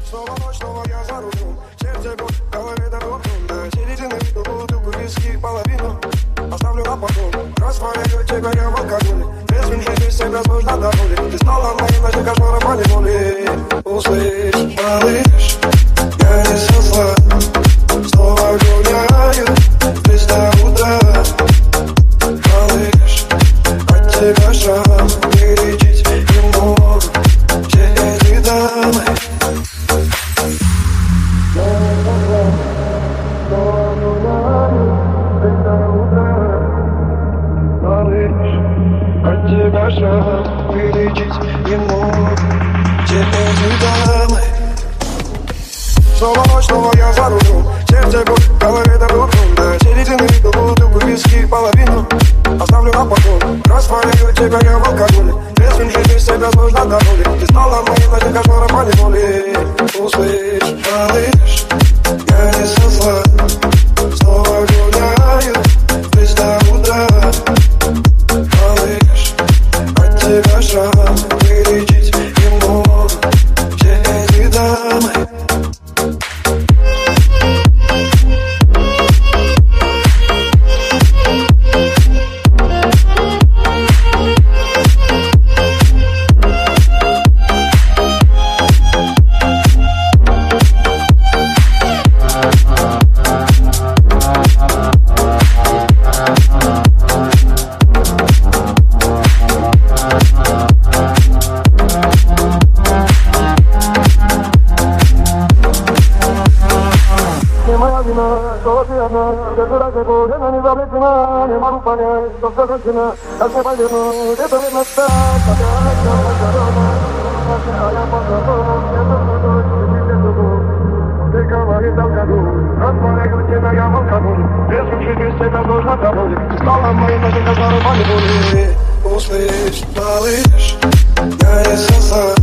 Снова ночь, снова я за рулем. Сердце бьет, в голове дорогу. До середины выпил бутылку виски, половину оставлю на потом. Растворяю тебя я в алкоголе. Трезвым жизни себя сложно доволен. Ты стала моим ночным кошмаром, а не боли. Услышь, малыш, я не со зла. Снова гуляю без до утра. Малыш, от тебя шаг перечить не могу. Все эти дамы. От тебя шаг перечить не могу. Все эти дамы. Снова ночь, снова я за рулем. Сердце бьет, в голове дорогу. До середины выпил бутылку виски, половину оставлю на потом. Растворяю тебя я в алкоголе. Трезвым жизни себя сложно доволен. Ты стала моим ночным кошмаром, а не боли. Услышь, малыш, я не со зла. Снова гуляю без до утра. Малыш, от тебя шаг перечить не могу. Все эти дамы. Solo te amo, de tu lado voy, no me va a presionar, me va a acompañar, no se reacciona, hace mal de no, de tu vida está, Услышь, малыш, я не со зла.